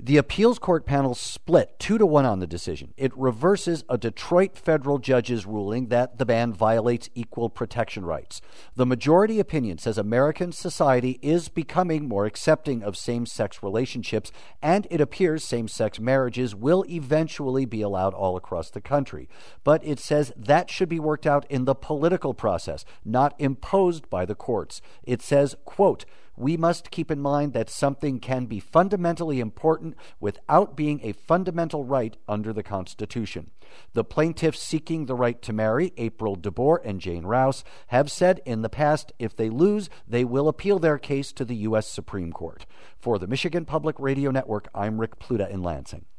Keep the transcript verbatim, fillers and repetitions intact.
The appeals court panel split two to one on the decision. It reverses a Detroit federal judge's ruling that the ban violates equal protection rights. The majority opinion says American society is becoming more accepting of same-sex relationships, and it appears same-sex marriages will eventually be allowed all across the country. But it says that should be worked out in the political process, not imposed by the courts. It says, quote, "We must keep in mind that something can be fundamentally important without being a fundamental right under the Constitution." The plaintiffs seeking the right to marry, April DeBoer and Jane Rouse, have said in the past if they lose, they will appeal their case to the U S Supreme Court. For the Michigan Public Radio Network, I'm Rick Pluta in Lansing.